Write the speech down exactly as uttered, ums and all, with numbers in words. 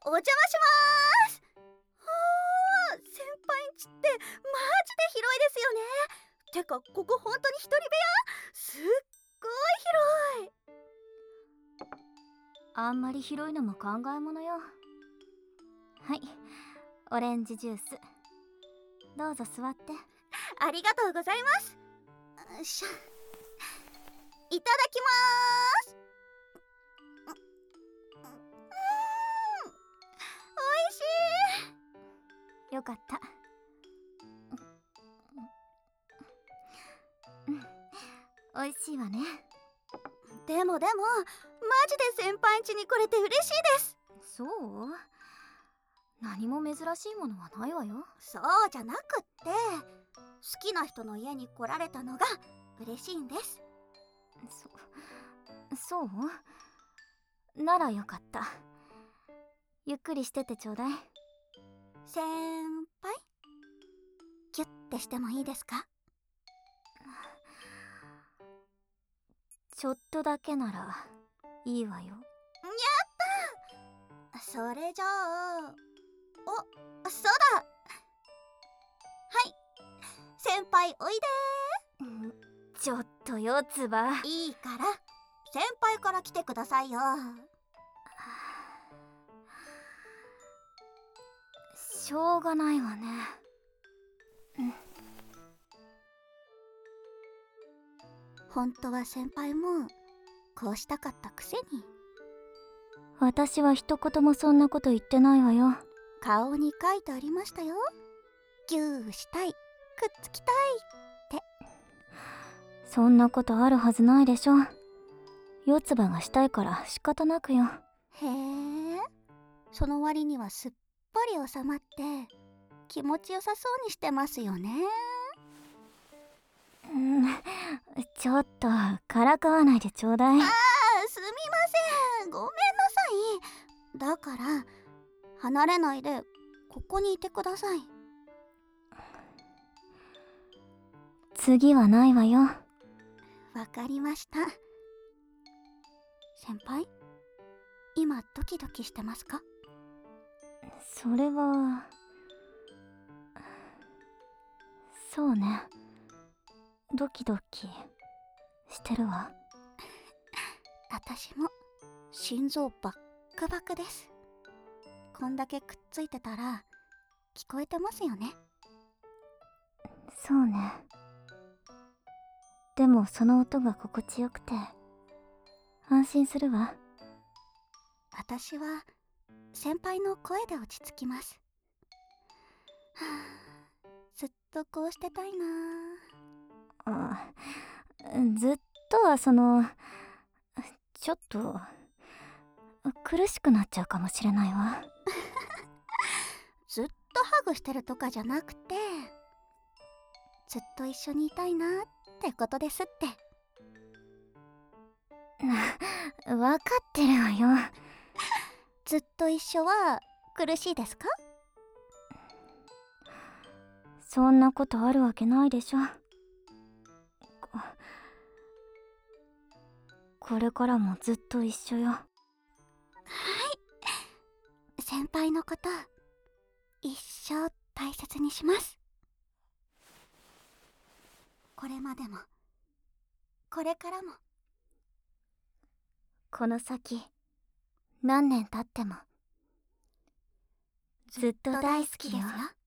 お邪魔します。はあ、先輩んちってマジで広いですよね。てかここ本当に一人部屋？すっごい広い。 あんまり広いのも考えものよ。はい、オレンジジュースどうぞ座って。 ありがとうございます。しゃ、いただきまーす。うん、おいしい。 よかった。うん、おいしいわね。 でもでもマジで先輩ん家に来れて嬉しいです。 そう？何も珍しいものはないわよ。 そうじゃなくって、好きな人の家に来られたのが嬉しいんです。 そ、そうならよかった。ゆっくりしててちょうだい。 先輩、キュッてしてもいいですか？ ちょっとだけならいいわよ。やった！それじゃあ、お、そうだ。はい、先輩おいでー。ちょっと四つ葉。 いいから先輩から来てくださいよ。 しょうがないわね。うん、 本当は先輩もこうしたかったくせに。 私は一言もそんなこと言ってないわよ。 顔に書いてありましたよ。ギューしたい、くっつきたいって。 そんなことあるはずないでしょ。四つ葉がしたいから仕方なくよ。 へえ、その割にはすっぱり収まって気持ちよさそうにしてますよね。 うん、ちょっとからかわないでちょうだい。 あー、すみません、ごめんなさい。だから離れないでここにいてください。 次はないわよ。 わかりました。先輩、今ドキドキしてますか？ それはそうね、ドキドキしてるわ。 私も心臓バックバクです。こんだけくっついてたら聞こえてますよね。 そうね。でもその音が心地よくて安心するわ。 私は先輩の声で落ち着きます。はあ、ずっとこうしてたいなあ、ずっとはそのちょっと苦しくなっちゃうかもしれないわ。 ずっとハグしてるとかじゃなくて、ずっと一緒にいたいなってことですって。 分かってるわよ。 ずっと一緒は苦しいですか？ そんなことあるわけないでしょ。こ、これからもずっと一緒よ。はい 、先輩のこと一生大切にします。これまでもこれからも。 この先何年経ってもずっと大好きよ。